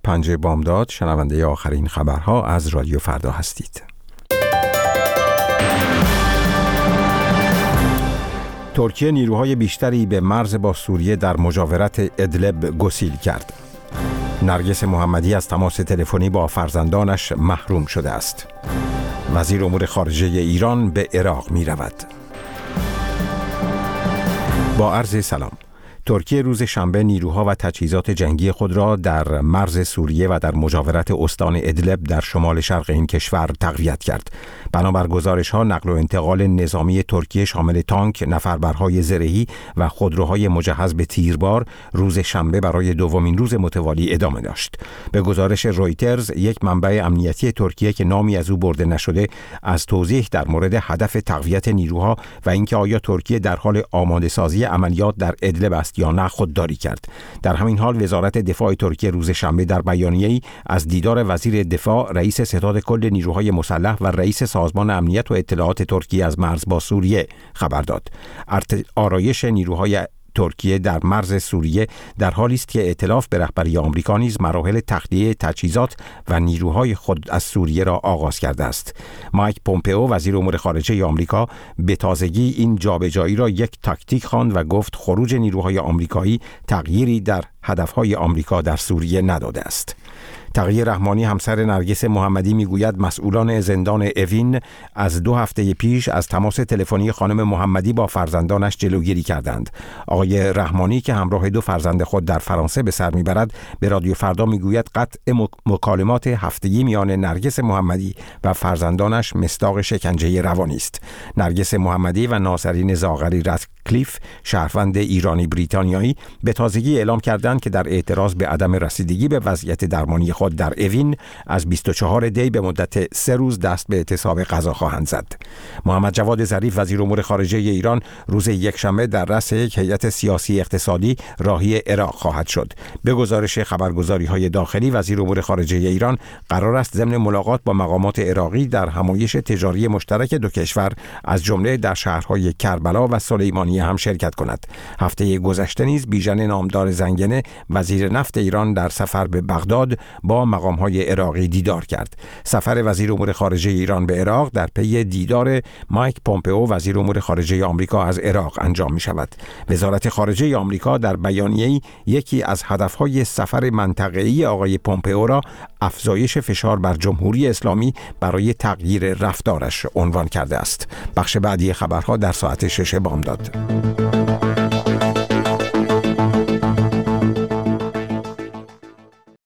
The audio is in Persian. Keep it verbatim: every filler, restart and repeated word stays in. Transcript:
پنجه بامداد، شنونده آخرین خبرها از رادیو فردا هستید. ترکیه نیروهای بیشتری به مرز با سوریه در مجاورت ادلب گسیل کرد. نرگس محمدی از تماس تلفنی با فرزندانش محروم شده است. وزیر امور خارجه ایران به عراق می رود. با عرض سلام. ترکیه روز شنبه نیروها و تجهیزات جنگی خود را در مرز سوریه و در مجاورت استان ادلب در شمال شرق این کشور تقویت کرد. بنابر گزارش‌ها نقل و انتقال نظامی ترکیه شامل تانک، نفربرهای زرهی و خودروهای مجهز به تیربار روز شنبه برای دومین روز متوالی ادامه داشت. به گزارش رویترز، یک منبع امنیتی ترکیه که نامی از او برده نشده از توضیح در مورد هدف تقویت نیروها و اینکه آیا ترکیه در حال آماده سازی عملیات در ادلب است یا نه خودداری کرد. در همین حال وزارت دفاع ترکیه روز شنبه در بیانیه‌ای از دیدار وزیر دفاع، رئیس ستاد کل نیروهای مسلح و رئیس سازمان امنیت و اطلاعات ترکیه از مرز با سوریه خبر داد. آرایش نیروهای ترکیه در مرز سوریه در حالی است که ائتلاف به رهبری آمریکا نیز مراحل تخلیه تجهیزات و نیروهای خود از سوریه را آغاز کرده است. مایک پومپئو وزیر امور خارجه آمریکا به تازگی این جابجایی را یک تاکتیک خواند و گفت خروج نیروهای آمریکایی تغییری در هدفهای آمریکا در سوریه نداده است. تقی رحمانی همسر نرگس محمدی میگوید مسئولان زندان اوین از دو هفته پیش از تماس تلفنی خانم محمدی با فرزندانش جلوگیری کردند. آقای رحمانی که همراه دو فرزند خود در فرانسه به سر میبرد به رادیو فردا میگوید قطع مکالمات هفتگی میان نرگس محمدی و فرزندانش مصداق شکنجه روانی است. نرگس محمدی و ناصرین زاغری رتکلیف، شهروند ایرانی بریتانیایی، به تازگی اعلام کردند که در اعتراض به عدم رسیدگی به وضعیت درمانی خود در اوین از بیست و چهارم دی به مدت سه روز دست به اعتصاب غذا خواهند زد. محمد جواد ظریف وزیر امور خارجه ایران روز یکشنبه در رأس یک هیئت سیاسی اقتصادی راهی عراق خواهد شد. به گزارش خبرگزاری‌های داخلی، وزیر امور خارجه ایران قرار است ضمن ملاقات با مقامات عراقی در همایش تجاری مشترک دو کشور از جمله در شهرهای کربلا و سلیمانیه هم شرکت کند. هفته گذشته نیز بیژن نامدار زنگنه وزیر نفت ایران در سفر به بغداد با مقام‌های عراقی دیدار کرد. سفر وزیر امور خارجه ایران به عراق در پی دیدار مایک پومپئو وزیر امور خارجه آمریکا از عراق انجام می شود. وزارت خارجه آمریکا در بیانیه‌ای یکی از هدفهای سفر منطقه‌ای آقای پومپئو را افزایش فشار بر جمهوری اسلامی برای تغییر رفتارش عنوان کرده است. بخش بعدی خبرها در ساعت شش بامداد.